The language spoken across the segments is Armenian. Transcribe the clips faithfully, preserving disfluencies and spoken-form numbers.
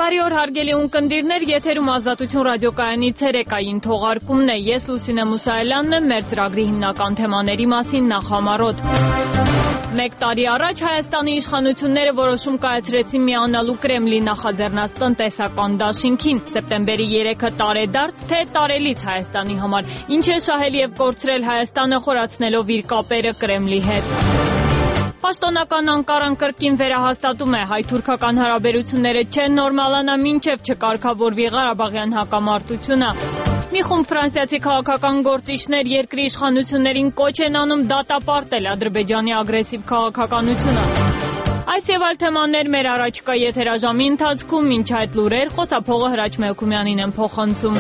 Բարի օր հարգելի ունկնդիրներ, եթերում Ազատություն ռադիոկայանի ցերեկային թողարկումն է։ Ես Լուսինե Մուսայելյանն եմ, մեր ծրագրի հիմնական թեմաների մասին նախամարոտ։ Մեկ տարի առաջ Հայաստանի իշխանությունները որոշում կայացրեցին միանալու Կրեմլի նախաձեռնած տնտեսական դաշինքին։ Սեպտեմբերի երեքը տարեդարձ, թե տարելից Հայաստանի համար, ինչ է շահել եւ կորցրել Հայաստանը խորացնելով իր կապերը Կրեմլի հետ։ Պաշտոնական Անկարան կրկին վերահաստատում է հայ-թուրքական հարաբերությունները չեն նորմալանա մինչև չկարգավորվի Ղարաբաղյան հակամարտությունը։ Մի խումբ ֆրանսիացի քաղաքական գործիչներ երկրի իշխանություններին կոչ են անում դատապարտել Ադրբեջանի ագրեսիվ քաղաքականությունը։ Այս եւ այլ թեմաներ մեր առաջիկա եթերաժամի ընթացքում, մինչ այդ լուրեր խոսափողը Հրաչ Մեհքումյանին են փոխանցում։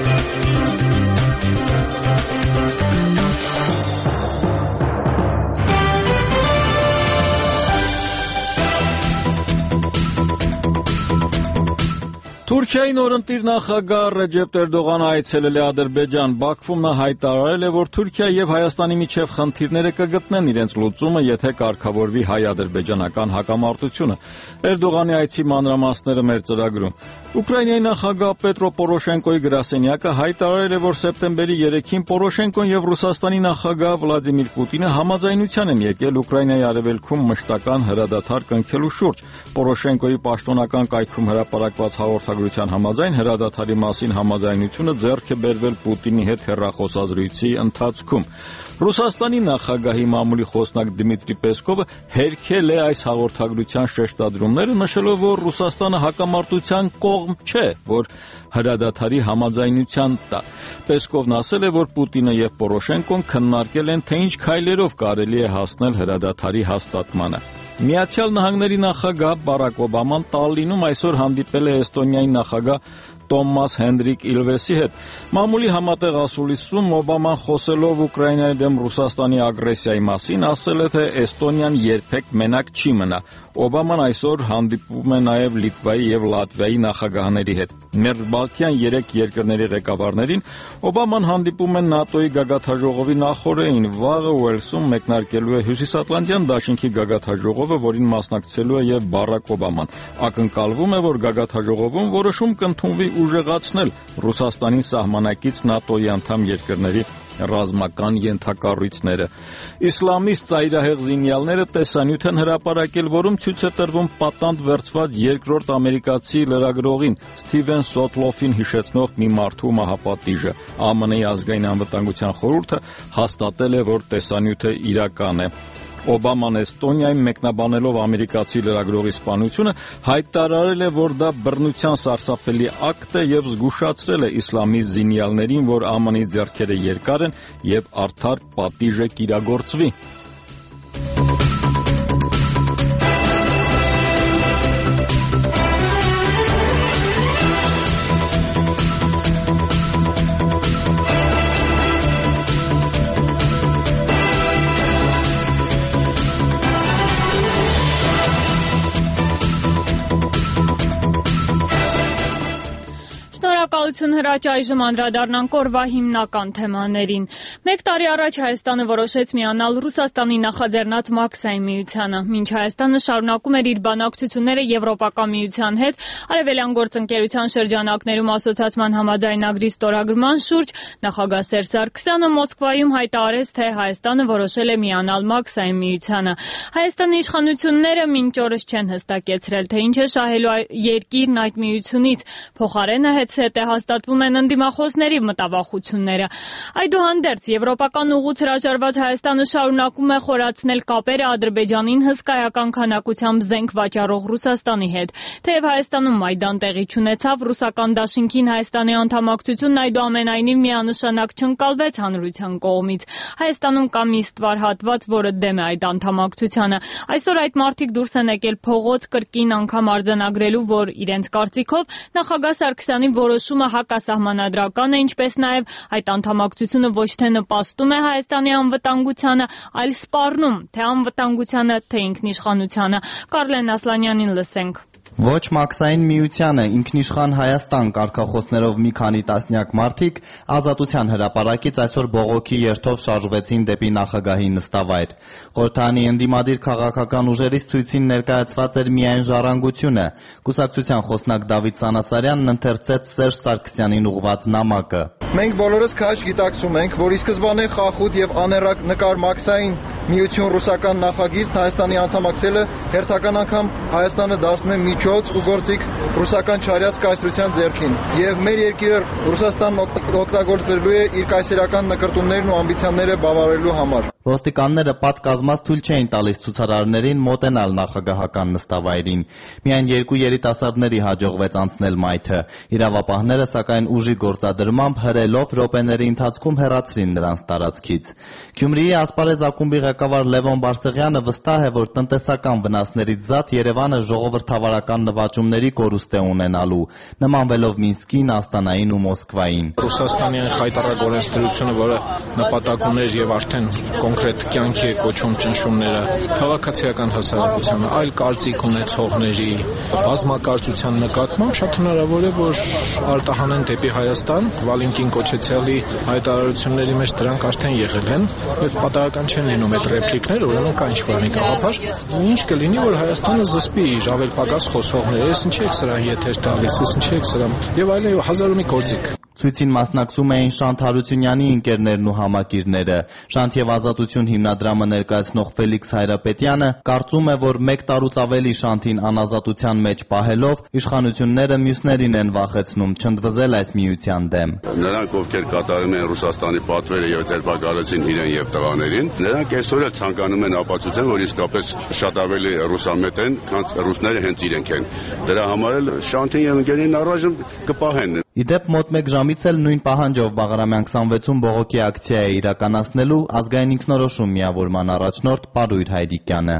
Թուրքիայի նորընտիր նախագահ Ռեջեփ Էրդողանը այցելել է Ադրբեջան։ Բաքվում նա հայտարարել է, որ Թուրքիա եւ Հայաստանի միջև խնդիրները կգտնեն իրենց լուծումը, եթե կարգավորվի հայ-ադրբեջանական հակամարտությունը։ Էրդողանի այցի մանրամասները մեր ծրագրում։ Ուկրաինայի նախագահ Պետրո Պորոշենկոյի գրասենյակը հայտարարել է, որ սեպտեմբերի երեքին Պորոշենկոն եւ Ռուսաստանի նախագահ Վլադիմիր Պուտինը համաձայնության են եկել Ուկրաինայի արևելքում մշտական հրադադար կնքելու շուրջ։ Պորոշենկոյի պաշտոնական կայքում հրապարակված հաղորդագրության համաձայն հրադադարի մասին համաձայնությունը ձեռք է բերվել Պուտինի հետ հեռախոսազրույցի ընթացքում։ Ռուսաստանի նախագահի մամուլի խոսնակ Դմիտրի Պեսկովը հերքել է այս հաղորդագրության շեշտադրումները, նշելով, որ Ռուսաստանը հակամարտության կողմ չէ, որ հրադադարի համաձայնության տա։ Պեսկովն ասել է, որ Պուտինը եւ Պորոշենկոն քննարկել են, թե ինչ քայլերով կարելի է հասնել հրադադարի հաստատմանը։ Միացյալ Նահանգների նախագահ Բարակ Օբաման Տալլինում այսօր հանդիպել է Էստոնիայի նախագահ Տոմաս Հենդրիկ Իլվեսի հետ։ Մամուլի համատեղ ասուլիսում Օբաման խոսելով Ուկրաինայի դեմ Ռուսաստանի ագրեսիայի մասին ասել է, թե Էստոնիան երբեք մենակ չի մնա։ Օբաման այսօր հանդիպում է նաև Լիտվայի եւ Լատվիայի նախագահների հետ։ Մերձբալթյան երեք երկրների ղեկավարներին Օբաման հանդիպում է ՆԱՏՕ-ի գագաթնաժողովի նախօրեին։ Վաղը Ուելսում մեկնարկելու է Հյուսիսատլանտյան դաշինքի գագաթնաժողովը, որին մասնակցելու է եւ Բարակ Օբաման։ Ակնկալվում է, որ գագաթնաժողովում որոշում կընդունվի ուժեղացնել Ռուսաստանի սահմանակից ՆԱՏՕ-ի անդամ երկրների ռազմական ենթակառույցները։ Իսլամիստ ծայրահեղ զինյալները տեսանյութ են հրապարակել, որում ցույց է տրվում պատանդ վերցված երկրորդ ամերիկացի լրագրողին Սթիվեն Սոթլոֆին հիշեցնող մի մարդու մահապատիժը։ ԱՄՆ-ի ազգային անվտանգության խորհուրդը հաստատել է, որ տեսանյութը իրական է։ Օբաման Էստոնիայում մեկնաբանելով ամերիկացի լրագրողի սպանությունը հայտարարել է, որ դա բռնության սարսափելի ակտ է եւ զգուշացրել է իսլամիստ զինյալներին, որ ԱՄՆ-ի ձեռքերը երկար են եւ արդար պատիժը կիրագործվի։ Շնորհակալություն Հրաչ, այժմ անդրադառնանք օրվա հիմնական թեմաներին։ Մեկ տարի առաջ Հայաստանը որոշեց միանալ Ռուսաստանի նախաձեռնած Մաքսային միությանը։ Մինչ Հայաստանը շարունակում էր իր բանակցությունները Եվրոպական միության հետ, Արևելյան գործընկերության շրջանակներում ասոցիացման համաձայնագրի ստորագրման շուրջ, նախագահ Սերժ Սարգսյանը Մոսկվայում հայտարարեց, թե Հայաստանը որոշել է միանալ Մաքսային միությանը։ Հայաստանի իշխանությունները մինչ օրս չեն հստակեցրել, թե ինչ է շահելու երկիրն այդ միությունից, փոխարենը հետ հաստատվում են ընդդիմախոսների մտավախությունները։ Այդուհանդերձ Եվրոպական ուղուց հրաժարված Հայաստանը շարունակում է խորացնել կապերը Ադրբեջանին հսկայական քանակությամբ զենք վաճառող Ռուսաստանի հետ։ Թեև Հայաստանում Մայդան տեղի չունեցավ, ռուսական դաշինքին Հայաստանի անդամակցությունն այդուամենայնիվ միանշանակ չընկալվեց հանրության կողմից։ Հայաստանում կա մի ստվար հատված, որը դեմ է այդ անդամակցությանը։ Այսօր այդ մարդիկ դուրս են եկել փողոց կրկին անգամ արձանագրելու, որ իրենց կարծիքով նախագահ Սարգսյանի որոշումը հակասահմանադրական է, ինչպես նաև այդ անդամակցությունը ոչ թե նպաստում է Հայաստանի անվտանգությանը, այլ սպառնում թե անվտանգությանը, թե ինքնիշխանությանը։ Կարլեն Ասլանյանին լսենք։ Ոչ մաքսային միությանը ինքնիշխան Հայաստան կարգախոսներով մի քանի տասնյակ մարդիկ Ազատության հրապարակից այսօր բողոքի երթով շարժվեցին դեպի նախագահի նստավայր։ Խորհրդարանի ընդդիմադիր քաղաքական ուժերից ցույցին ներկայացված էր միայն ժառանգությունը։ Կուսակցության խոսնակ Դավիթ Սանասարյանն ընթերցեց Սերժ Սարգսյանին ուղղված նամակը։ Մենք բոլորս քաջ գիտակցում ենք, որ ի սկզբանե խախուտ եւ աներակ նկար մաքսային միություն ռուսական նախագիծն Հայաստանի անդամակցելը հերթական անգամ Հայաստանը դարձնում է միջոց ու գործիք ռուսական չարյաց կայսրության ձեռքին, եւ մեր երկիրը Ռուսաստանն օգտագործելու է իր կայսերական նկրտումներն ու ամբիցիաները բավարարելու համար։ Ոստիկանները պատկազմած թույլ չէին տալիս ցուցարարներին մոտենալ նախագահական նստավայրին։ Միայն երկու երիտասարդների հաջողվեց անցնել մայթը։ Իրավապահները, սակայն ուժի գործադրմամբ հրելով րոպեների ընթացքում հեռացրին նրանց տարածքից։ Գյումրիի Ասպարեզ ակումբի ղեկավար Լևոն Բարսեղյանը վստահ է, որ տնտեսական վնասներից զատ Երևանը ժողովրդավարական նվաճումների կորուստ է ունենալու, նմանվելով Մինսկին, Աստանային ու Մոսկվային։ Ռուսաստանի այն խայտառակ օրենսդրությունը, որը նպատակ ուներ եւ արդեն կոնկրետ կյանքի է կոչում ճնշումները քաղաքացիական հասարակությանը, այլ կարծիք ունեցողների բազմակարծության նկատմամբ շատ հնարավոր է, որ արտահանեն դեպի Հայաստան։ Վալենտին Կոչեցյալի հայտարարությունների մեջ դրանք արդեն եղել են եւ պատահական չեն լինում այդ ռեպլիկները, ուրեմն կա ինչ-որ մի գաղափար։ Ինչ կլինի, որ Հայաստանը զսպի իր ավել պակաս խոսողները, ես ինչի եք սրան եթեր տալիս, ես ինչի եք սրան եւ այլն հազար ու մի գործիք։ Ցույցին մասնակցում էին Շանթ Հարությունյանի ընկերներն ու համակիրները։ Շանթ եւ Ազատություն հիմնադրամը ներկայացնող Ֆելիքս Հայրապետյանը կարծում է, որ մեկ տարուց ավելի Շանթին անազատության մեջ պահելով իշխանությունները մյուսներին են վախեցնում չընդվզել այս միության դեմ։ Նրանք, ովքեր կատարում են Ռուսաստանի պատվերը եւ ձերբակալեցին իրեն եւ տղաներին, նրանք այսօր էլ ցանկանում են ապացուցեն, որ իսկապես շատ ավելի ռուսամետ են, քան ռուսները հենց իրենք են։ Դրա համար էլ Շանթին եւ ընկերներին առայժմ կպահեն։ Իդեպ մոտ մեկ ժամից էլ նույն պահանջով Բաղրամյան քսանվեցում բողոքի ակցիա է իրականացնելու ազգային ինքնորոշում միավորման առաջնորդ Պարույր Հայրիկյանը։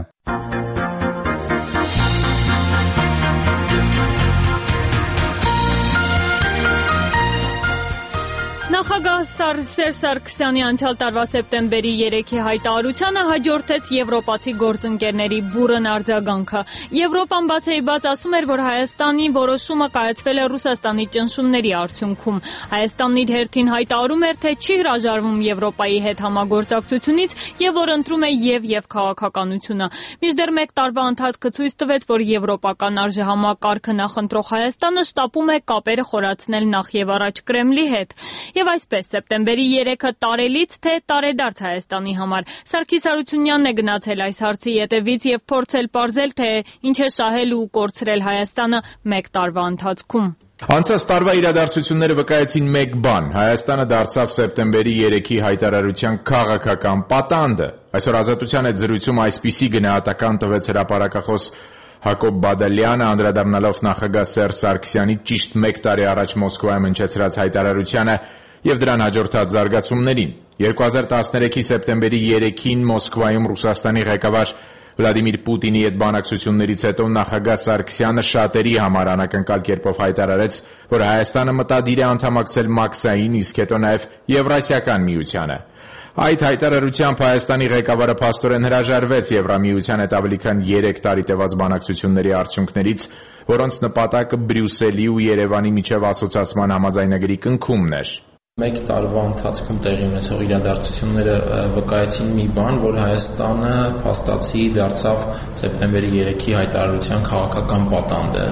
Նախագահ Սերժ Սարգսյանի անցյալ տարվա սեպտեմբերի երեքի հայտարարությանը հաջորդեց եվրոպացի գործընկերների բուռն արձագանքը։ Եվրոպան բացեիբաց ասում էր, որ Հայաստանի որոշումը կայացվել է Ռուսաստանի ճնշումների արդյունքում։ Հայաստանն իր հերթին հայտարարում էր, թե չի հրաժարվում Եվրոպայի հետ համագործակցությունից եւ որ ընտրում է եւ-եւ քաղաքականությունը։ Մինչդեռ մեկ տարվա ընթացքը ցույց տվեց, որ եվրոպական արժեհամակարգը նախընտրող Հայաստանը շտապում է կապերը խորացնել նախ եւ առաջ Կրեմլի հետ։ Եվ այսպես սեպտեմբերի երեքը տարելից թե տարեդարձ Հայաստանի համար։ Սարգիս Հարությունյանն է գնացել այս հարցի ետևից եւ փորձել պարզել, թե ինչ է շահել ու կորցրել Հայաստանը մեկ տարվա ընթացքում։ Անցած տարվա իրադարձությունները վկայեցին մեկ բան. Հայաստանը դարձավ սեպտեմբերի երեքի հայտարարության քաղաքական պատանդը։ Այսօր Ազատության հետ զրույցում այսպիսի գնահատական տվեց հրապարակախոս Հակոբ Բադալյանը, անդրադառնալով նախագահ Սերժ Սարգսյանի ճիշտ մեկ տարի առաջ Մոսկվայում հնչեցրած հայտարարությանը եւ դրան հաջորդած զարգացումներին։ երկու հազար տասներեքի սեպտեմբերի երեքին Մոսկվայում Ռուսաստանի ղեկավար Վլադիմիր Պուտինի հետ բանակցություններից հետո նախագահ Սարգսյանը շատերի համար անակնկալ կերպով հայտարարեց, որ Հայաստանը մտադիր է անդամակցել մաքսային, իսկ հետո նաեւ Եվրասիական միությանը։ Այդ հայտարարությամբ Հայաստանի ղեկավարը փաստորեն հրաժարվեց Եվրամիության հետ ավելի քան երեք տարի տևած բանակցությունների արդյունքներից, որոնց նպատակը Բրյուսելի ու Երևանի միջև ասոցիացման համաձայնագրի կնքումն էր։ Մեկ տարվա ընթացքում տեղի ունեցող իրադարձությունները վկայեցին մի բան, որ Հայաստանը փաստացի դարձավ սեպտեմբերի երեքի հայտարարության քաղաքական պատանդը։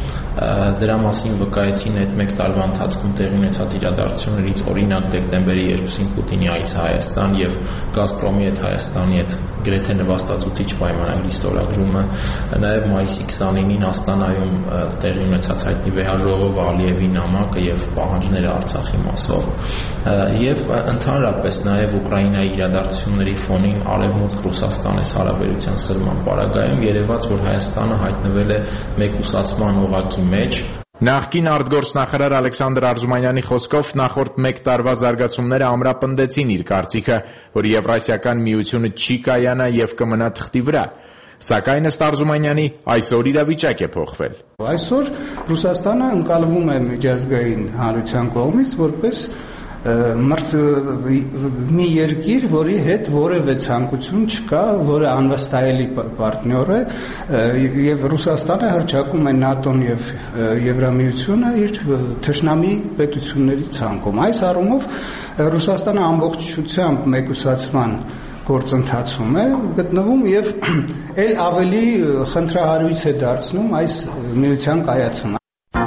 Դրա մասին վկայեցին այդ մեկ տարվա ընթացքում տեղի ունեցած իրադարձություններից, օրինակ դեկտեմբերի երկուսին Պուտինի այցը Հայաստան եւ Գազպրոմի հետ Հայաստանի հետ գրեթե նվաստացուցիչ պայմանագրի ստորագրումը, նաեւ մայիսի քսանինին Աստանայում տեղի ունեցած հայտնի վեհաժողովը, Ալիևի նամակը եւ պահանջները Արցախի մասով, եւ ընդհանրապես նաեւ Ուկրաինայի իրադարձությունների ֆոնին Արևմուտք-Ռուսաստանես հարաբերության սրման պարագայում երևաց, որ Հայաստանը հայտնվել է մեկուսացման օղակի մեջ։ Նախկին արտգործնախարար Ալեքսանդր Արզումանյանի խոսքով նախորդ մեկ տարվա զարգացումները ամրապնդեցին իր կարծիքը, որ Եվրասիական միությունը չի կայանա եւ կմնա թղթի վրա։ Սակայն ըստ Արզումանյանի այսօր իրավիճակ է փոխվել։ Այսօր Ռուսաստանը ընկալվում է միջազգային հանրության կողմից որպես մրց մի երկիր, որի հետ որևէ ցանկություն չկա, որը անվստահելի պարտներ է, եւ Ռուսաստանը հրճակում է ՆԱՏՕ-ն եւ Եվրամիությունը իր թշնամի պետությունների ցանկում։ Այս առումով Ռուսաստանը ամբողջությամբ մեկուսացման գործընթացում է գտնվում եւ ել ավելի խնդրահարույց է դարձնում այս միության կայացումը։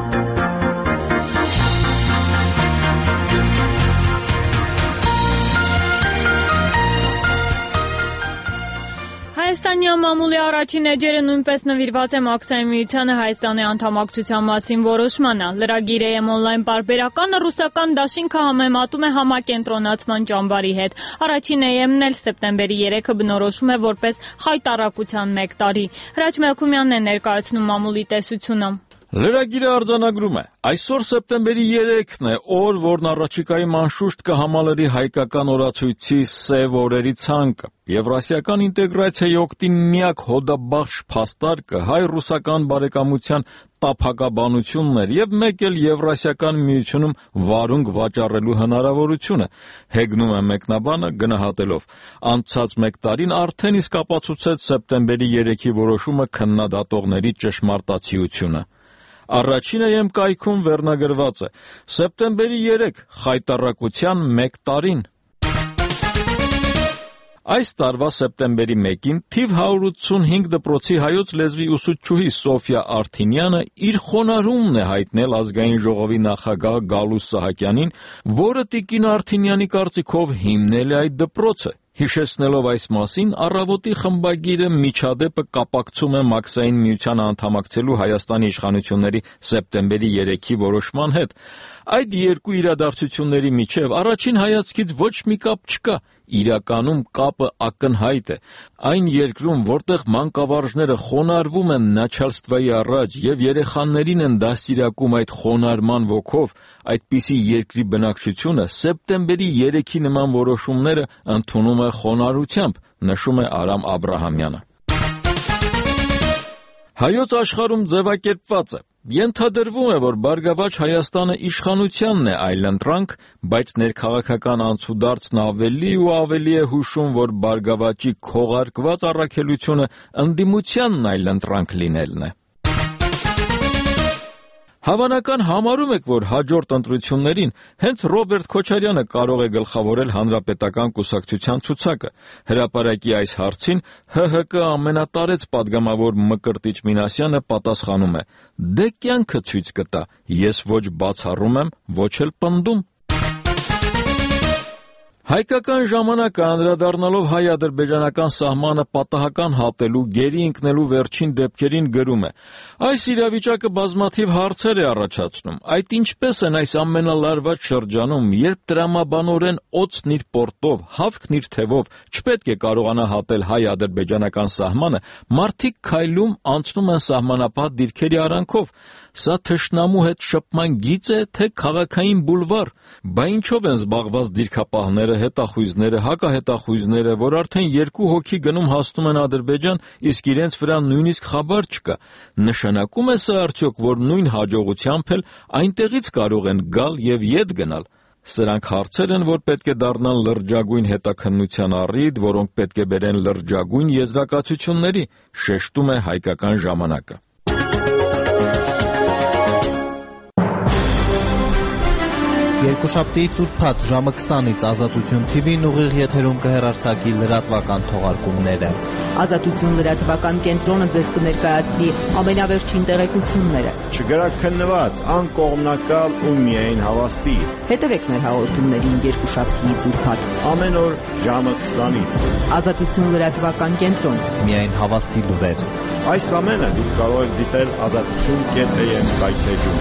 Հայաստանի մամուլի առաջին էջերը նույնպես նվիրված է Մաքսային միությանը Հայաստանի անդամակցության մասին որոշմանը։ Լրագիր է օնլայն պարբերականը ռուսական դաշինքը համեմատում է համակենտրոնացման ճամբարի հետ։ Առաջին էեմն էլ սեպտեմբերի երեքը բնորոշում է որպես խայտառակության մեկ տարի։ Հրաչ Մելքումյանն է ներկայացնում մամուլի տեսությունը։ Լրագիրը արձանագրում է. այսօր սեպտեմբերի երեքն է, օր, որն առաջիկայում անշուշտ կհամալրի հայկական օրացույցի սև օրերի ցանկը։ Եվրասիական ինտեգրացիայի օգտին միակ հոդաբաշխ փաստարկը հայ-ռուսական բարեկամության տափակաբանությունն էր եւ մեկ էլ Եվրասիական միությունում վարունգ վաճառելու հնարավորությունը, հեգնում է մեկնաբանը գնահատելով. անցած մեկ տարին արդեն իսկ ապացուցեց սեպտեմբերի երեքի որոշումը քննադատողների ճշմարտացիությունը։ Առաջին էեմ կայքում վերնագրված է. սեպտեմբերի երեք խայտառակության մեկ տարին։ Այս տարվա սեպտեմբերի մեկին թիվ հարյուր ութսունհինգ դպրոցի հայոց լեզվի ուսուցչուհի Սոֆիա Արթինյանը իր խոնարհումն է հայտնել ազգային ժողովի նախագահ Գալուստ Սահակյանին, որը տիկին Արթինյանի կարծիքով հիմնել է այդ դպրոցը։ Հիշեցնելով այս մասին, Առավոտի խմբագիրը միջադեպը կապակցում է Մաքսային միության անդամակցելու Հայաստանի իշխանությունների սեպտեմբերի երեքի որոշման հետ։ Այդ երկու իրադարձությունների միջև առաջին հայացքից ոչ մի կապ չկա։ Իրականում կապը ակնհայտ է։ Այն երկրում, որտեղ մանկավարժները խոնարհվում են начальствայի առաջ եւ երեխաներին են դաստիարակում այդ խոնարհման ոգով, այդպիսի երկրի բնակչությունը սեպտեմբերի երեքի նման որոշումները ընդունում է խոնարհությամբ, նշում է Արամ Աբրահամյանը։ Հայոց աշխարհում ձևակերպված է. ենթադրվում է, որ Բարգավաճ Հայաստանը իշխանությանն է այլընտրանք, բայց ներքաղաքական անցուդարձն ավելի ու ավելի է հուշում, որ Բարգավաճի քողարկված առաքելությունը ընդդիմությանն այլընտրանք լինելն է։ Հավանական համարում եք, որ հաջորդ ընտրություններին հենց Ռոբերտ Քոչարյանը կարող է գլխավորել Հանրապետական կուսակցության ցուցակը։ Հրապարակի այս հարցին Հ Հ Կ ամենատարեց падգամավոր Մկրտիչ Մինասյանը պատասխանում է. դե կյանքը ցույց կտա, ես ոչ բացառում եմ, ոչ էլ պնդում։ Հայկական ժամանակը անդրադառնալով հայ-ադրբեջանական սահմանը պատահական հատելու, գերի ընկնելու վերջին դեպքերին գրում է. այս իրավիճակը բազմաթիվ հարցեր է առաջացնում, այդ ինչպես են այս ամենալարված շրջանում, երբ տրամաբանորեն օծն իր պորտով, հավքն իր թևով չպետք է կարողանա հատել հայ-ադրբեջանական սահմանը, մարդիկ քայլում անցնում են սահմանապահ դիրքերի արանքով, սա թշնամու հետ շփման գիծ է, թե քաղաքային բուլվար, բա ինչով են զբաղված դիրքապահները, հետախույզները, հակահետախույզները, որ արդեն երկու հոգի գնում հասնում են Ադրբեջան, իսկ իրենց վրա նույնիսկ խաբար չկա։ Նշանակում է սա արդյոք, որ նույն հաջողությամբ էլ այնտեղից կարող են գալ եւ ետ գնալ։ Սրանք հարցեր են, որ պետք է դառնան լրջագույն հետաքննության առիթ, որոնք պետք է բերեն լրջագույն եզրակացությունների, շեշտում է Հայկական ժամանակը։ Երկուշաբթի ծուրփաթ ժամը քսանից Ազատություն Թի Վին ուղիղ եթերում կհեռարձակի լրատվական թողարկումները։ Ազատություն լրատվական կենտրոնը ձեզ կներկայացնի ամենավերջին տեղեկությունները։ Չգրաքննված, անկողմնակալ ու միայն հավաստի։ Հետևեք մեր հաղորդումներին երկուշաբթի ծուրփաթ ամեն օր ժամը քսանից։ Ազատություն լրատվական կենտրոն։ Միայն հավաստի լուրեր։ Այս ամենը դուք կարող եք դիտել ազատություն կետ է եմ կայքեջում։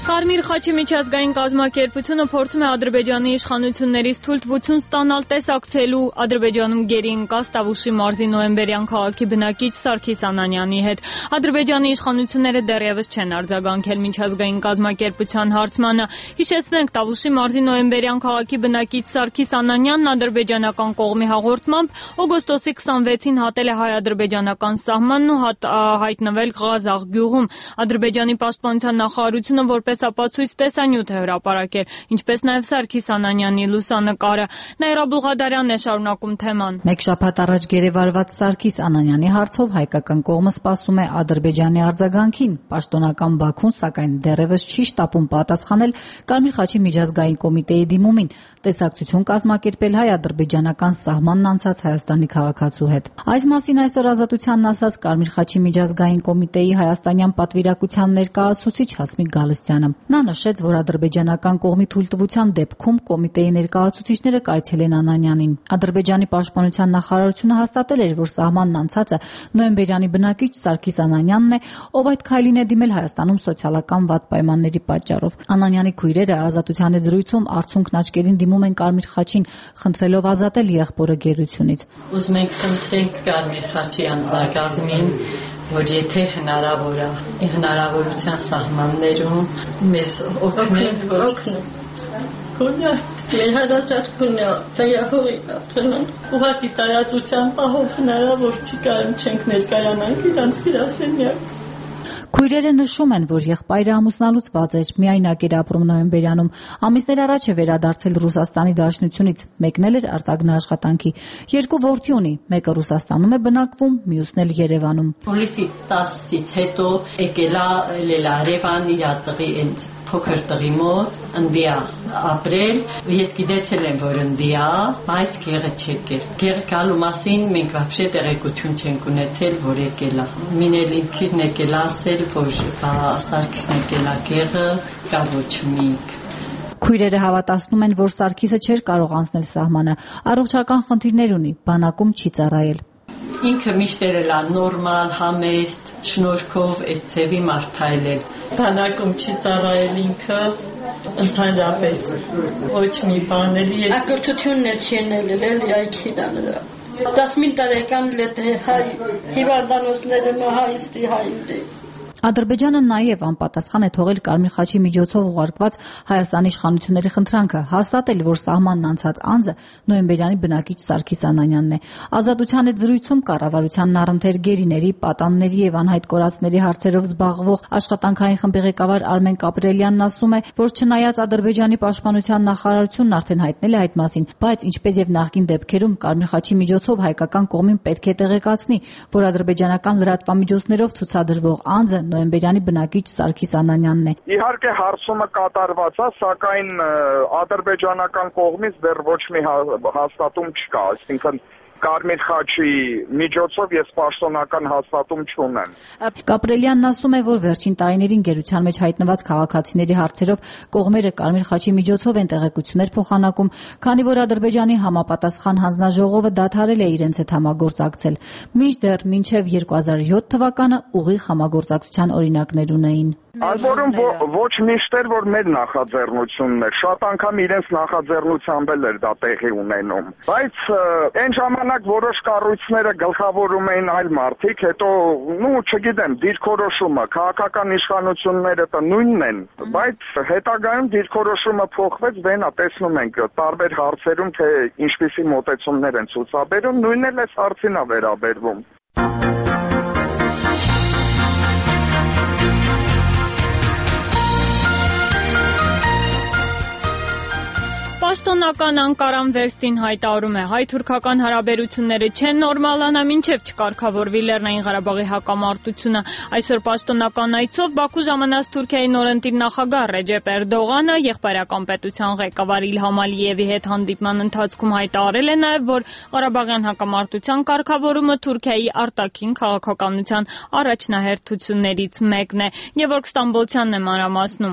Կարմիր խաչի միջազգային կազմակերպությունը փորձում է Ադրբեջանի իշխանություններից թույլտվություն ստանալ տեսակցելու Ադրբեջանում գերի ընկած Տավուշի մարզի Նոյեմբերյան քաղաքի բնակիչ Սարգիս Անանյանի հետ։ Ադրբեջանի իշխանությունները դեռևս չեն արձագանքել միջազգային կազմակերպության հարցմանը։ Հիշեցնենք, Տավուշի մարզի Նոյեմբերյան քաղաքի բնակիչ Սարգիս Անանյանն ադրբեջանական կողմի հաղորդմամբ օգոստոսի քսանվեցին հատել է հայ-ադրբեջանական սահմանն ու հայտնվել Ղազախ գյուղում։ Ադրբեջանի պաշտպանության նախարարությունը որպես ապացույց տեսանյութ է հրապարակել, ինչպես նաև Սարգիս Անանյանի լուսանկարը։ Նաիրա Բուղադարյանն է շարունակում թեման։ Մեկ շաբաթ առաջ գերեվարված Սարգիս Անանյանի հարցով հայկական կողմը սպասում է Ադրբեջանի արձագանքին։ Պաշտոնական Բաքուն, սակայն դեռևս չի շտապում պատասխանել Կարմիր խաչի միջազգային կոմիտեի դիմումին տեսակցություն կազմակերպել հայ-ադրբեջանական սահմանն անցած Հայաստանի քաղաքացու հետ։ Այս մասին այսօր Ազատությանն ասաց Կարմիր խաչի միջազգային կոմիտեի հայաստանյան պատվիրակության ներկայացուցիչ Հասմիկ Գալստյանը։ Նա նշեց, որ ադրբեջանական կողմի թույլտվության դեպքում կոմիտեի ներկայացուցիչները կայցելեն Անանյանին։ Ադրբեջանի պաշտպանության նախարարությունը հաստատել էր, որ սահմանն անցածը նոյեմբերյանի բնակիչ Սարգիս Անանյանն է, ով այդ քայլին է դիմել Հայաստանում սոցիալական վատ պայմանների պատճառով։ Անանյանի քույրերը Ազատության հետ զրույցում արցունքն աչքերին դիմում են Կարմիր խաչին, խնդրելով ազատել եղբորը գերությունից։ Ուզում ենք խնդրենք Կարմիր խաչի անձնակազմին, որ եթե հնարավոր է, հնարավորության սահմաններում մեզ օգնեն, օգնեն։ Կոնյակ մեր հարազատությունը տեղահորի ապրեն։ Ուղղակի տարածության պահով հնարավոր չի կարում չենք ներկայանանք իրանց գրասենյակ։ Քույրերը նշում են, որ եղբայրը ամուսնալուծված էր, միայնակ էր ապրում Նոյեմբերյանում։ Ամիսներ առաջ է վերադարձել Ռուսաստանի Դաշնությունից, մեկն էլ էր արտագնա աշխատանքի։ Երկու որդի ունի, մեկը Ռուսաստանում է բնակվում, մյուսն էլ Երևանում։ Հուլիսի տասից հետո եկել է Լելարևան իր տղի ինձ փոքր տղի մոտ ընդիա ապրել։ Ես գիտեցել եմ, որ ընդիա, բայց գեղը չեկել։ Գեղը գալու մասին մենք вообще տեղեկություն չենք ունեցել, որ եկել է։ Մինել ինքիրն եկել ասել, որ Սարգիսն եկել է գեղը, կա ոչ մինք։ Քույրերը հավատացնում են, որ Սարգիսը չէր կարող անցնել սահմանը, առողջական խնդիրներ ունի, բանակում չի ծառայել։ Ինքը միշտ էլ է նորմալ, համեստ, շնորհքով այդ ծևի մարդայել։ Բանակում չի ծառայել ինքը, ընդհանրապես ոչ մի բան էլի ես ակրթությունն էլ չի ելել, էլի այքի դաները։ տասնմինչ տարեկան լետ հայ հիվանդանոցները հայստի հայնդի։ Ադրբեջանը նաև անպատասխան է թողել Կարմիր խաչի միջոցով ուղարկված Հայաստանի իշխանությունների խնդրանքը հաստատել, որ սահմանն անցած անձը նոյեմբերյանի բնակիչ Սարգիս Անանյանն է։ Ազատության հետ զրույցում կառավարությանն առընթեր գերիների, պատանների եւ անհայտ կորածների հարցերով զբաղվող աշխատանքային խմբի ղեկավար Արմեն Կապրելյանն ասում է, որ չնայած Ադրբեջանի պաշտպանության նախարարությունն արդեն հայտնել է այդ մասին, բայց ինչպես եւ նախկին դեպքերում Կարմիր խաչի միջոցով հայկական կողմին պետք է տեղեկացնի, որ ադրբեջանական լրատվամիջոցներով ցուցադրվող անձը նոյեմբերյանի բնակիչ Սարգիս Անանյանն է։ Իհարկե հարցումը կատարված է, սակայն ադրբեջանական կողմից դեռ ոչ մի հաստատում չկա, այսինքն Կարմիր խաչի միջոցով ես պաշտոնական հաստատում չունեմ։ Կապրելյանն ասում է, որ վերջին տարիներին գերության մեջ հայտնված քաղաքացիների հարցերով կողմերը Կարմիր խաչի միջոցով են տեղեկություններ փոխանակում, քանի որ Ադրբեջանի համապատասխան հանձնաժողովը դադարել է իրենց հետ համագործակցել։ Մինչդեռ մինչև երկու հազար յոթ թվականը ուղիղ համագործակցության օրինակներ ունեին։ Այդ որում ոչ միշտ էր, որ մեր նախաձեռնությունն էր, շատ անգամ իրենց նախաձեռնությամբ էր դա տեղի ունենում, բայց այն ժամանակ որոշ կառույցները գլխավորում էին այլ մարդիկ, հետո, ну, չգիտեմ, դիրքորոշումը, քաղաքական իշխանությունները դա նույնն են, բայց հետագայում դիրքորոշումը փոխվեց, դենա տեսնում ենք տարբեր հարցերում, թե ինչպիսի մոտեցումներ են ցուցաբերում, նույնն էլ այս հարցին է վերաբերվում։ Պաշտոնական Անկարան վերստին հայտարարում է, հայ-թուրքական հարաբերությունները չեն նորմալանա, մինչև չկարգավորվի Լեռնային Ղարաբաղի հակամարտությունը։ Այսօր պաշտոնական այցով Բաքու ժամանած Թուրքիայի նորընտիր նախագահ Ռեջեփ Էրդողանը եղբայրական պետության ղեկավար Իլհամ Ալիևի հետ հանդիպման ընթացքում հայտարարել է նաև, որ Ղարաբաղյան հակամարտության կարգավորումը Թուրքիայի արտաքին քաղաքականության առաջնահերթություններից մեկն է։ Գևորգ Ստամբոլցյանն է մանրամասնում։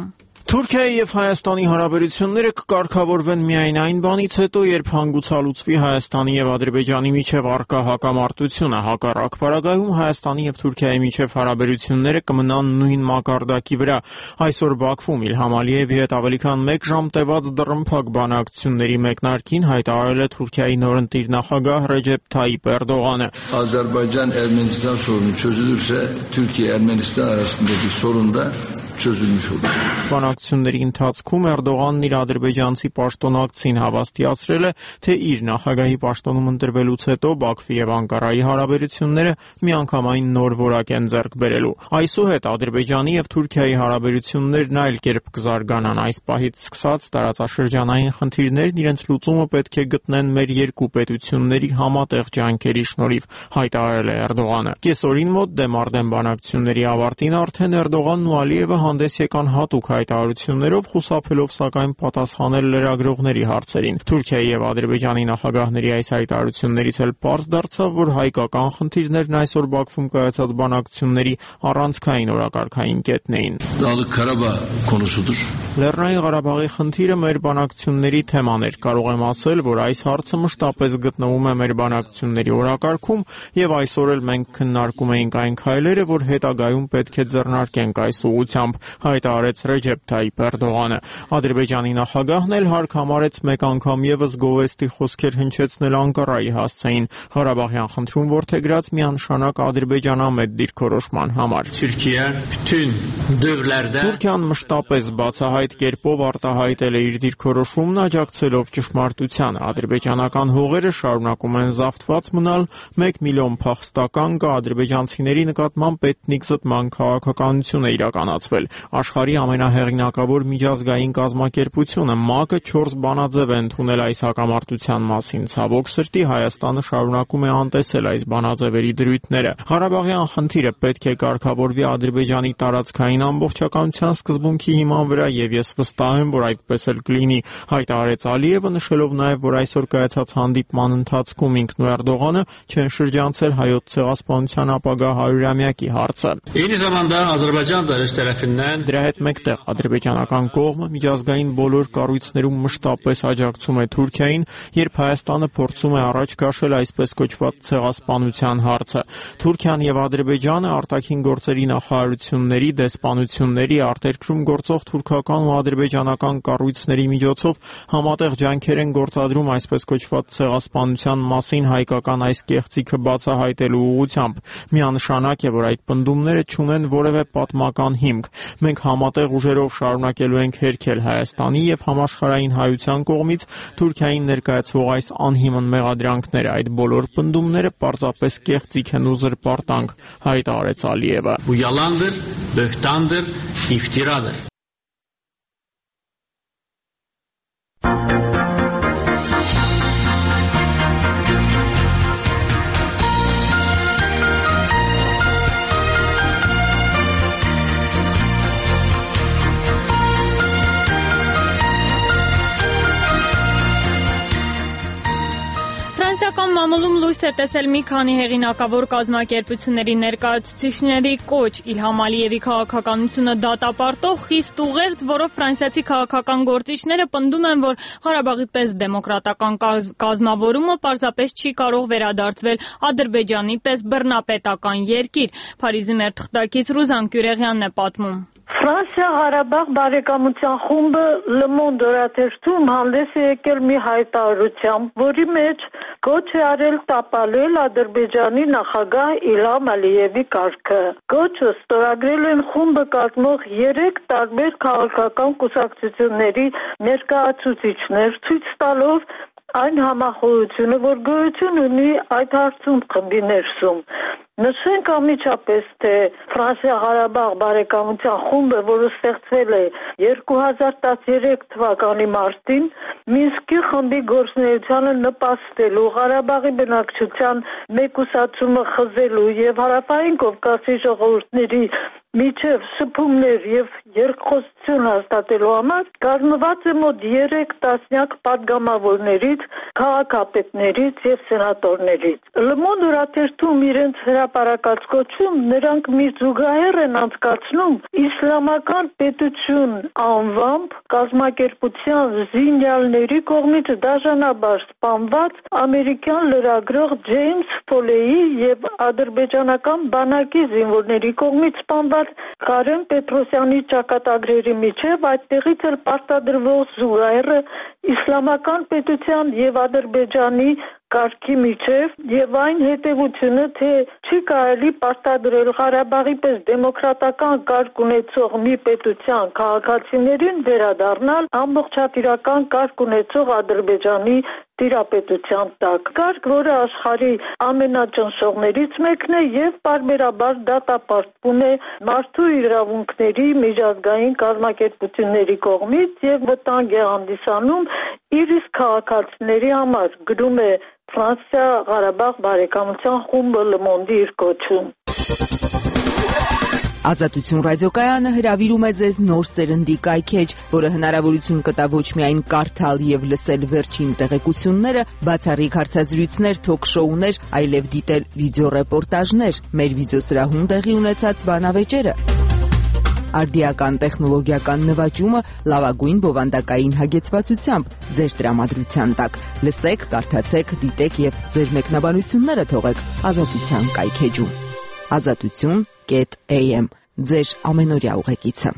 Թուրքիայի եւ Հայաստանի հարաբերությունները կկարգավորվեն միայն այն բանից հետո, երբ հանգուցալուծվի Հայաստանի եւ Ադրբեջանի միջև առկա հակամարտությունը։ Հակառակ պարագայում Հայաստանի եւ Թուրքիայի միջև հարաբերությունները կմնան նույն մակարդակի վրա։ Այսօր Բաքվում Իլհամ Ալիևի հետ ավելի քան մեկ ժամ տևած դռնփակ բանակցությունների մեկնարկին հայտարարել է Թուրքիայի նորընտիր նախագահ Ռեջեփ Թայիփ Էրդողանը։ Azerbaycan-Ermenistan sorunu çözülürse Türkiye-Ermenistan arasındaki sorun da çözülmüş olur. Բանակցությունների ընթացքում Էրդողանն իր ադրբեջանցի պաշտոնակցին հավաստիացրել է, թե իր նախագահի պաշտոնում ընտրվելուց հետո Բաքվի եւ Անկարայի հարաբերությունները միանգամայն նոր որակ են ձեռք բերելու։ Այսուհետ Ադրբեջանի եւ Թուրքիայի հարաբերություններն այլ կերպ կզարգանան։ Այս պահից սկսած տարածաշրջանային խնդիրներն իրենց լուծումը պետք է գտնեն մեր երկու պետությունների համատեղ ջանքերի շնորհիվ, հայտարարել է Էրդողանը։ Կեսօրին մոտ դեմարդեմ բանակցությունների ավարտին արդեն Էրդողանն ու Ալիևը հանդես եկան հատուկ հայտարարություններով, խուսափելով սակայն պատասխանել լրագրողների հարցերին։ Թուրքիայի եւ Ադրբեջանի նախագահների այս հայտարարություններից էլ պարզ դարձավ, որ հայկական խնդիրներն այսօր Բաքվում կայացած բանակցությունների առանցքային օրակարգային կետն էին։ Dağlık Karabağ konusudur. Լեռնային Ղարաբաղի խնդիրը մեր բանակցությունների թեման էր։ Կարող եմ ասել, որ այս հարցը մշտապես գտնվում է մեր բանակցությունների օրակարգում եւ այսօր էլ մենք քննարկում էինք այն քայլերը, որ հետագայում պետք է ձեռնարկենք այս ուղղությամբ, հայտարարեց Ռեջեփ Թայիփ Էրդողանը։ Ադրբեջանի նախագահն էլ հարկ համարեց մեկ անգամ եւս գովեստի խոսքեր հնչեցնել Անկարայի հասցեին Ղարաբաղյան խնդրում որդեգրած միանշանակ ադրբեջանամետ դիրքորոշման համար։ Թուրքիան մշտապես բացահայտ կերպով արտահայտել է իր դիրքորոշումն, աջակցելով ճշմարտությանը։ Ադրբեջանական հողերը շարունակում են զավթված մնալ, մեկ միլիոն փախստական կա, ադրբեջանցիների նկատմամբ էթնիկ զտման քաղաքականություն է իրականացվել։ Աշխարհի ամենահեղինակավոր միջազգային կազմակերպությունը ՄԱԿ-ը չորս բանաձև է ընդունել այս հակամարտության մասին։ Ցավոք սրտի Հայաստանը շարունակում է անտեսել այս բանաձևերի դրույթները։ Ղարաբաղյան խնդիրը պետք է կարգավորվի Ադրբեջանի տարածքային ամբողջականության սկզբունքի հիման վրա եւ ես վստահ եմ, որ այդպես էլ կլինի, հայտարարեց Ալիևը, նշելով նաեւ, որ այսօր կայացած հանդիպման ընթացքում ինքն ու Էրդողանը չեն շրջանցել հայոց ցեղասպանության ապագա հարյուրամյակի հարցը։ Դրա հետ մեկտեղ ադրբեջանական կողմը միջազգային բոլոր կառույցներում մշտապես աջակցում է Թուրքիային, երբ Հայաստանը փորձում է առաջ քաշել այսպես կոչված ցեղասպանության հարցը։ Թուրքիան եւ Ադրբեջանը արտաքին գործերի նախարարությունների, դեսպանությունների, արտերկրում գործող թուրքական ու ադրբեջանական կառույցների միջոցով համատեղ ջանքեր են գործադրում այսպես կոչված ցեղասպանության մասին հայկական այս կեղծիքը բացահայտելու ուղղությամբ։ Միանշանակ է, որ այդ պնդումները չունեն որևէ պատմական հիմք։ Մենք համատեղ ուժերով շարունակելու ենք հերքել Հայաստանի եւ համաշխարհային հայության կողմից Թուրքիային ներկայացվող այս անհիմն մեղադրանքները։ Այդ բոլոր պնդումները պարզապես կեղծիք են ու զրպարտանք, հայտարարեց Ալիևը։ Bu yalandır, böhtandır, iftiradır. Ֆրանսիական մամուլում լույս է տեսել մի քանի հեղինակավոր կազմակերպությունների ներկայացուցիչների կոչ Իլհամ Ալիևի քաղաքականությունը դատապարտող խիստ ուղերձ, որով ֆրանսիացի քաղաքական գործիչները պնդում են, որ Ղարաբաղի պես դեմոկրատական կազմավորումը պարզապես չի կարող վերադարձվել Ադրբեջանի պես բռնապետական երկիր։ Փարիզի մեր թղթակից Ռուզան Կյուրեղյանն է պատմում։ Ֆրանսիա-Ղարաբաղ բարեկամության խումբը Le Monde օրաթերթում հանդես է եկել մի հայտարարությամբ, որի մեջ կոչ է արել տապալել Ադրբեջանի նախագահ Իլհամ Ալիևի կարգը։ Կոչը ստորագրել են խումբը կազմող երեք տարբեր քաղաքական կուսակցությունների ներկայացուցիչներ, ցույց տալով այն համախոհությունը, որ գոյություն ունի այդ հարցում խմբի ներսում։ Նշենք անմիջապես, թե Ֆրանսիա-Ղարաբաղ բարեկամության խումբը, որը ստեղծվել է երկու հազար տասներեք թվականի մարտին, Մինսկի խմբի գործունեությանը նպաստելու, Ղարաբաղի բնակչության մեկուսացումը խզելու եւ Հարավային Կովկասի ժողովուրդների միջև շփումներ եւ երկխոսություն հաստատելու համար կազմված է մոտ երեք տասնյակ պատգամավորներից, քաղաքապետներից եւ սենատորներից։ Le Monde օրաթերթում իրենց հրապարակած կոչում նրանք մի զուգահեռ են անցկացնում իսլամական պետություն անվամբ կազմակերպության զինյալների կողմից դաժանաբար սպանված ամերիկյան լրագրող Ջեյմս Ֆոլեի եւ ադրբեջանական բանակի զինվորների կողմից սպանված Կարեն Պետրոսյանի ճակատագրերի միջև այդտեղից էլ պարտադրվող զուգահեռը իսլամական պետության եւ Ադրբեջանի կարգի միջև եւ այն հետեւությունը, թե չի կարելի պարտադրել Ղարաբաղի պես դեմոկրատական կարգ ունեցող մի պետության քաղաքացիներին վերադառնալ ամբողջատիրական կարգ ունեցող Ադրբեջանի տիրապետության տակ։ Կարգ, որը աշխարհի ամենաճնշողներից մեկն է եւ պարբերաբար դատապարտվում է մարդու իրավունքների միջազգային կազմակերպությունների կողմից եւ վտանգ է հանդիսանում իր իսկ քաղաքացիների համար, գրում է Ֆրանսիա Ղարաբաղ բարեկամության խումբը Le Monde-ի իր կոչում։ Ազատություն ռադիոկայանը հրավիրում է ձեզ նոր սերնդի կայքեջ, որը հնարավորություն կտա ոչ միայն կարդալ եւ լսել վերջին տեղեկությունները, բացառիկ հարցազրույցներ, թոք-շոուներ, այլև դիտել վիդեոռեպորտաժներ, մեր վիդեոսրահում տեղի ունեցած բանավեճերը։ Արդիական տեխնոլոգիական նվաճումը լավագույն բովանդակային հագեցվածությամբ ձեր տրամադրության տակ։ Լսեք, կարդացեք, դիտեք եւ ձեր մեկնաբանությունները թողեք Ազատության կայքեջում։ Ազատություն A M ձեր ամենօրյա ուղեկիցը։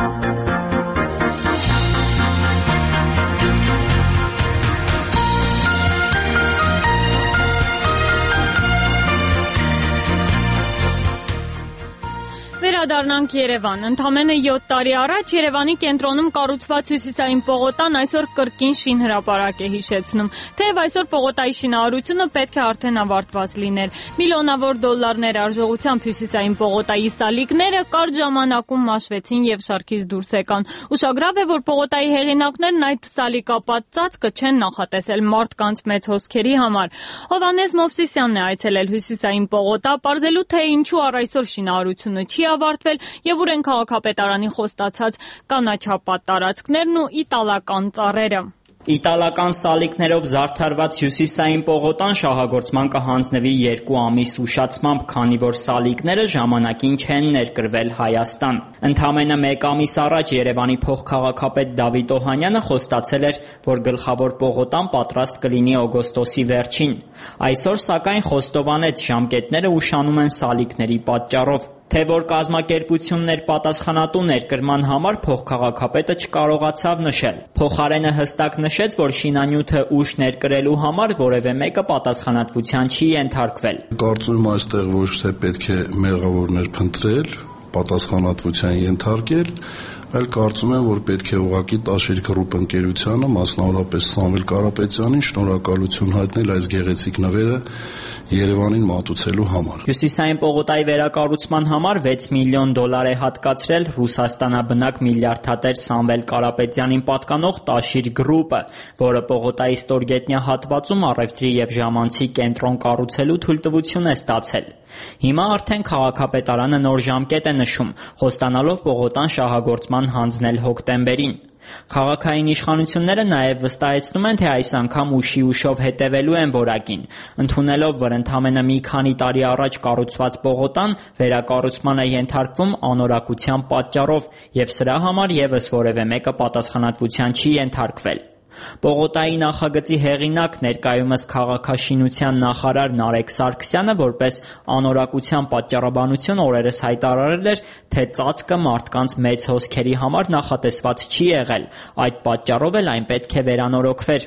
Վերադառնանք Երևան։ Ընդամենը յոթ տարի առաջ Երևանի կենտրոնում կառուցված Հյուսիսային պողոտան այսօր կրկին շինհրապարակ է հիշեցնում։ Թեև այսօր պողոտայի շինարարությունը պետք է արդեն ավարտված լիներ։ Միլիոնավոր դոլարներ արժողությամբ Հյուսիսային պողոտայի սալիկները կարճ ժամանակում մաշվեցին եւ շարքից դուրս եկան։ Ուշագրավ է, որ պողոտայի հեղինակներն այդ սալիկապատ ծածկը չեն նախատեսել մարդկանց մեծ հոսքերի համար։ Հովհաննես Մովսիսյանն է այցելել Հյուսիսային պողոտա, պարզելու թե ինչու առ այսօր շինարարությունը չի ավարտվել եւ ուր են քաղաքապետարանի խոստացած կանաչապատ տարածքներն ու իտալական ծառերը։ Իտալական սալիկներով զարդարված Հյուսիսային պողոտան շահագործման կհանձնվի երկու ամիս ուշացմամբ, քանի որ սալիկները ժամանակին չեն ներկրվել Հայաստան։ Ընդամենը մեկ ամիս առաջ Երևանի փոխքաղաքապետ Դավիթ Օհանյանը խոստացել էր, որ գլխավոր պողոտան պատրաստ կլինի օգոստոսի վերջին։ Այսօր սակայն խոստովանեց, ժամկետները ուշանում են սալիկների պատճառով։ Թե որ կազմակերպություններ պատասխանատու ներկրման համար փոխքաղաքապետը չկարողացավ նշել։ Փոխարենը հստակ նշեց, որ շինանյութը ուշ ներկրելու համար որևէ մեկը պատասխանատվության չի ենթարկվել։ Կարծում եմ այստեղ ոչ թե պետք է մեղավորներ փնտրել, պատասխանատվության ենթարկել, այլ կարծում եմ, որ պետք է ուղղակի Տաշիր Group ընկերությանը, մասնավորապես Սամվել Կարապետյանին շնորհակալություն հայտնել այս գեղեցիկ նվերը Երևանին մատուցելու համար։ Հյուսիսային պողոտայի վերակառուցման համար վեց միլիոն դոլար է հատկացրել Ռուսաստանաբնակ միլիարդատեր Սամվել Կարապետյանին պատկանող Տաշիր Group-ը, որը պողոտայի ստորգետնյա հատվածում առևտրի եւ ժամանցի կենտրոն կառուցելու թույլտվություն է ստացել։ Հիմա արդեն քաղաքապետարանը նոր ժամկետ է նշում, խոստանալով պողոտան շահագործման հանձնել հոկտեմբերին։ Քաղաքային իշխանությունները նաև վստահեցնում են, թե այս անգամ ուշի ուշով հետևելու են որակին, ընդունելով, որ ընդամենը մի քանի տարի առաջ կառուցված պողոտան վերակառուցման է ենթարկվում անորակության պատճառով եւ սրա համար եւս որևէ մեկը պատասխանատվության չի ենթարկվել։ Պողոտայի նախագծի հեղինակ, ներկայումս քաղաքաշինության նախարար Նարեկ Սարգսյանը որպես անորակության պատճառաբանություն օրերս հայտարարել էր, թե ծածկը մարդկանց մեծ հոսքերի համար նախատեսված չի եղել, այդ պատճառով էլ այն պետք է վերանորոգվեր։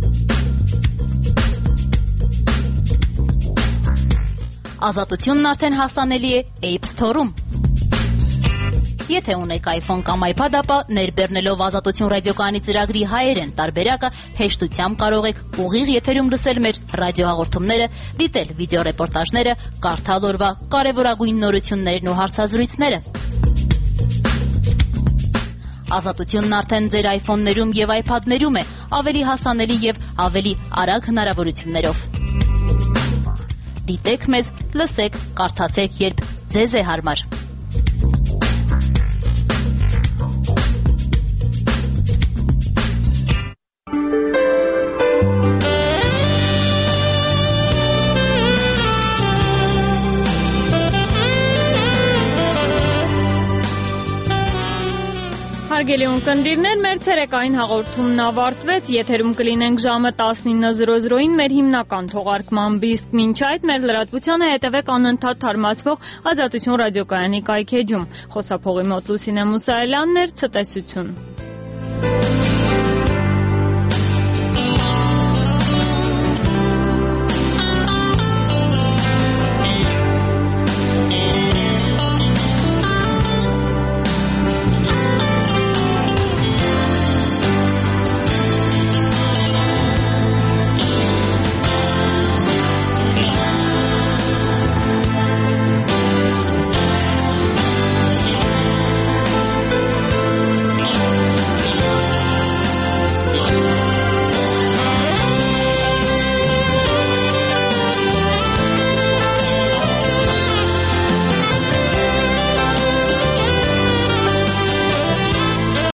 Ազատությունն արդեն հասանելի է App Store-ում։ Եթե ունեք iPhone կամ iPad, ապա ներբեռնելով Ազատություն ռադիոկայանի ծրագրի հայերեն տարբերակը հեշտությամբ կարող եք ուղիղ եթերում լսել մեր ռադիոհաղորդումները, դիտել վիդեոռեպորտաժները, կարդալ օրվա կարևորագույն նորություններն ու հարցազրույցները։ Ազատությունն արդեն ձեր iPhone-ներում եւ iPad-ներում է, ավելի հասանելի եւ ավելի արագ հնարավորություններով։ Դիտեք մեզ, լսեք, կարդացեք, երբ ձեզ է հարմար։ Հարգելի ունկնդիրներ, մեր ցերեկային հաղորդումն ավարտվեց, եթերում կլինենք ժամը տասնինը զրո զրոին մեր հիմնական թողարկմամբ, իսկ մինչ այդ մեր լրատվությանը հետևեք անընդհատ թարմացվող Ազատություն ռադիոկայանի կայքեջում։ Խոսափողի մոտ Լուսինե Մուսայելյանն էր, ցտեսություն։